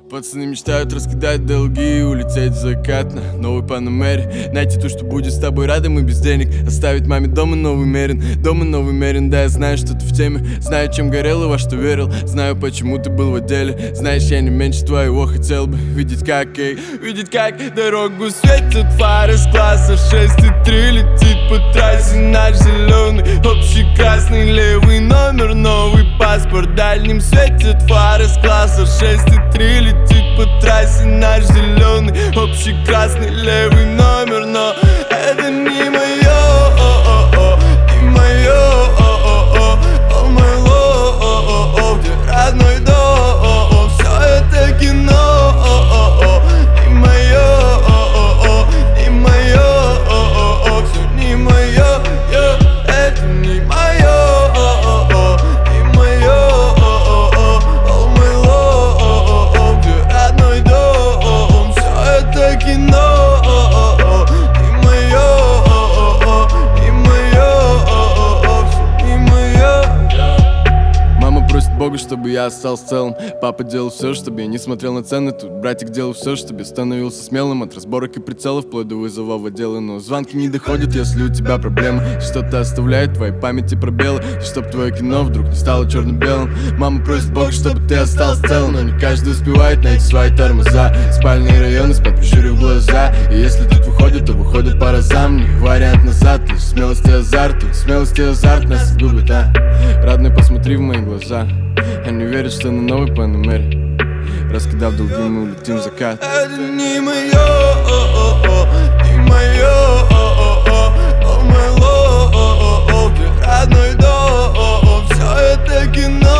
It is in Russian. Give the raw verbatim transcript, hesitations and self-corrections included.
Пацаны мечтают раскидать долги и улететь в закат на новой Панамере. Найти то, что будет с тобой рядом и без денег. Оставить маме дома новый Мерин, дома новый Мерин. Да, я знаю, что ты в теме, знаю, чем горел и во что верил. Знаю, почему ты был в отделе. Знаешь, я не меньше твоего хотел бы видеть, как, эй, видеть, как дорогу светят фары с класса шесть и три. Летит по трассе наш зеленый, общий красный, левый номер, новый паспорт. Дальним светят фары с класса шесть и три. Летит по трассе наш зеленый, общий красный, левый номер. Но это не мое, не мое, о мой лов, где родной дом. Все это кино, не мое, не мое, все не мое, это не мое, не мое, о мой лов, где родной дом. Все это кино, не мое, не мое, все не мое. Мама просит Бога, чтобы я остался целым. Папа делал все, чтобы я не смотрел на цены. Тут братик делал все, чтобы я становился смелым. От разборок и прицелов вплоть до вызова в отделы. Но звонки не доходят, если у тебя проблемы. Что-то оставляет в твоей памяти пробелы. Чтоб твое кино вдруг не стало черно-белым. Мама просит Бога, чтобы ты остался целым. Но не каждый успевает найти свои тормоза. Спальные районы спят, прищурив глаза. И если тут выходит, то выходит по разам. Не вариант назад, лишь смелость и азарт. Тут смелость и азарт нас губит, а? Родной, посмотри в мои глаза. Они верят, что на новой Панамере, раскидав долги, мы улетим в закат. Это не мое, не мое, о мой лов, где родной дом. Все это кино.